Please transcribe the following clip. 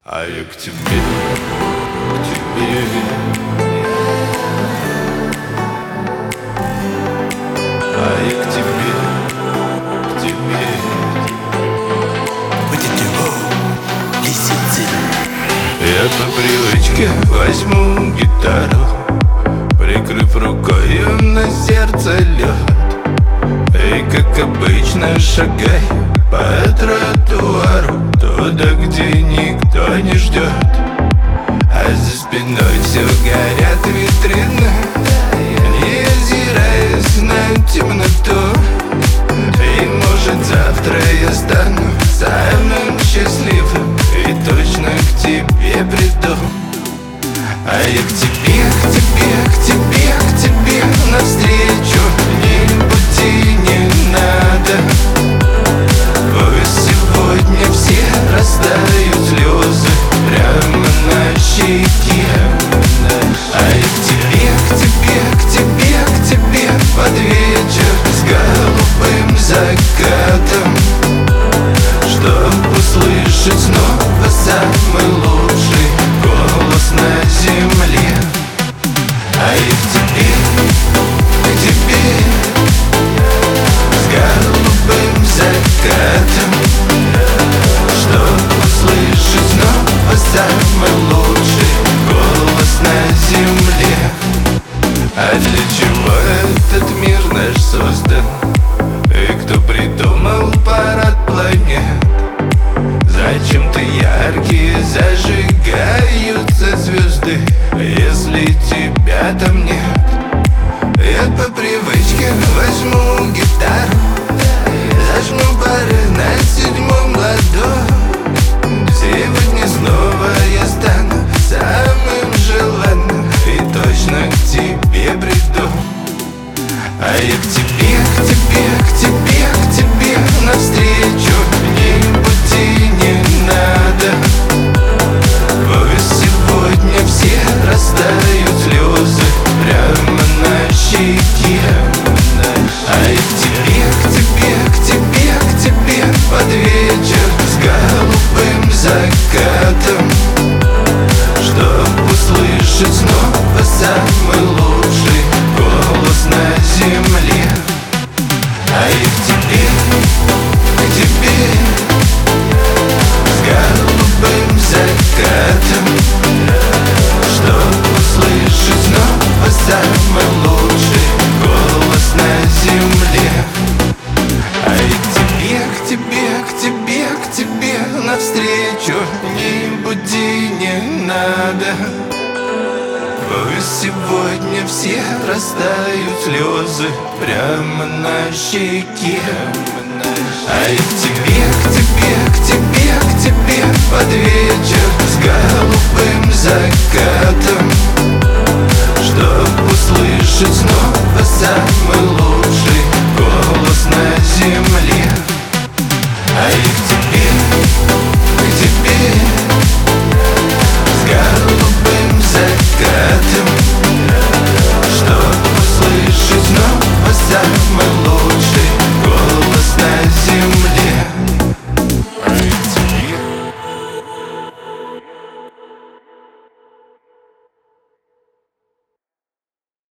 А я к тебе, к тебе. А я к тебе, к тебе. Я по привычке возьму гитару, прикрыв рукою на сердце лед, и как обычно шагаю по тротуару туда, где никто не ждет. А за спиной все горят витрины, не озираясь на темноту. И может завтра я стану самым счастливым и точно к тебе приду. А я к тебе, к тебе, к тебе, к тебе навстречу. Ни пути не надо. Пусть сегодня все растают слезы прямо на щеке. А я к тебе, к тебе, к тебе, к тебе под вечер с голубым закатом, чтоб услышать снова самый лучший голос на земле. А я к тебе, с голубым закатом, чтоб услышать снова самый лучший голос на земле. А для чего этот мир наш создан? И кто придумал парад планет? Зачем-то яркие зажигаются звезды, если тебя там нет. Я по привычке возьму гитару, зажму пары на седьмом ладу. Сегодня снова я стану самым желанным и точно к тебе приду. А я к тебе, к тебе, к тебе, к тебе навстречу. Ни пути не надо. Пусть сегодня все растают слезы прямо на щеке. А я к тебе, к тебе, к тебе, к тебе под вечер с голубым закатом, чтоб услышать снова самый лучший голос на земле. А я к тебе, с голубым закатом, чтоб услышать снова самый лучший голос на земле. А я к тебе, к тебе, к тебе, к тебе навстречу. Ни пути не надо. Пусть сегодня все растают слезы прямо на щеке. А я к тебе, к тебе, к тебе, к тебе под вечер с голубым закатом,